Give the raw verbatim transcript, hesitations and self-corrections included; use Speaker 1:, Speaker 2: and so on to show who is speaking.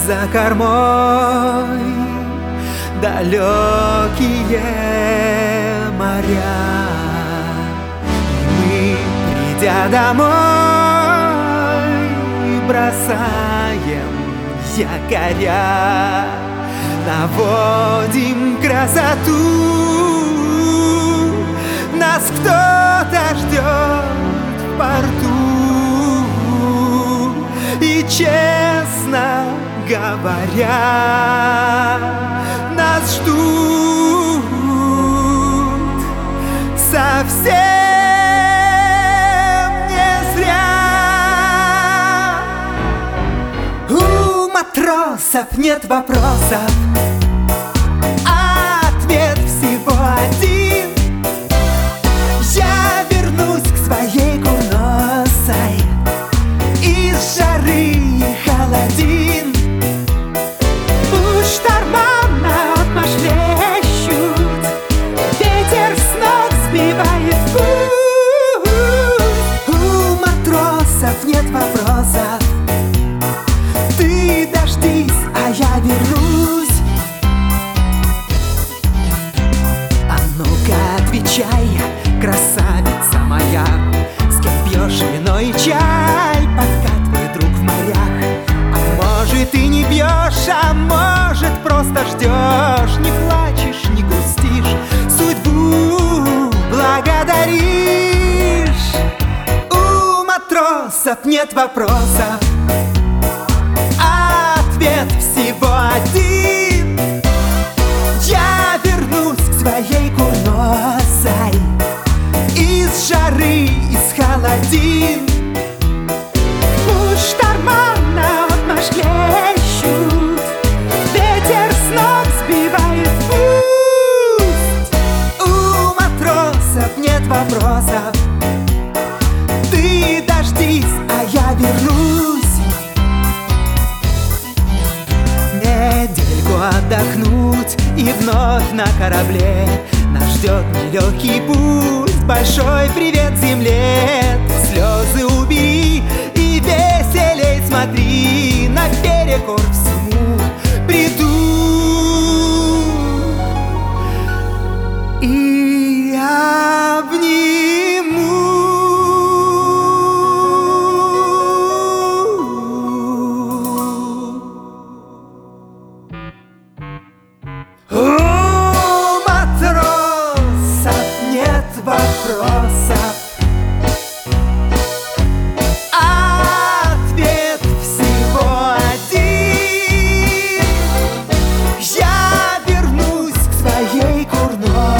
Speaker 1: за кормой далекие моря. И мы, придя домой, бросаем якоря, наводим красоту. Нас кто-то ждет в порту, и, честно говоря, нас ждут совсем не зря. У матросов нет вопросов, ответ всего один: я вернусь к своей курносой из жары и холодин. Пусть шторма наотмашь лещут, ветер с ног сбивает путь. У матросов нет вопросов, ты дождись, а я вернусь. А ну-ка отвечай, красавица моя, с кем пьешь вино и чай, пока твой друг в морях? А может, и не пьешь, а может, просто ждешь, не плачешь, не грустишь, судьбу благодаришь. У матросов нет вопросов, ответ всего один: я вернусь к своей курносой из жары, из холодин. Пусть шторма наотмашь лещут, ветер с ног сбивает путь. У матросов нет вопросов, ты дождись, а я вернусь. Недельку отдохнуть и вновь на корабле нас ждет нелегкий путь. Большой привет земле, слезы убери и веселей смотри. Наперекор всему приду и обниму. У матросов нет вопросов, ответ всего один: я вернусь к своей курной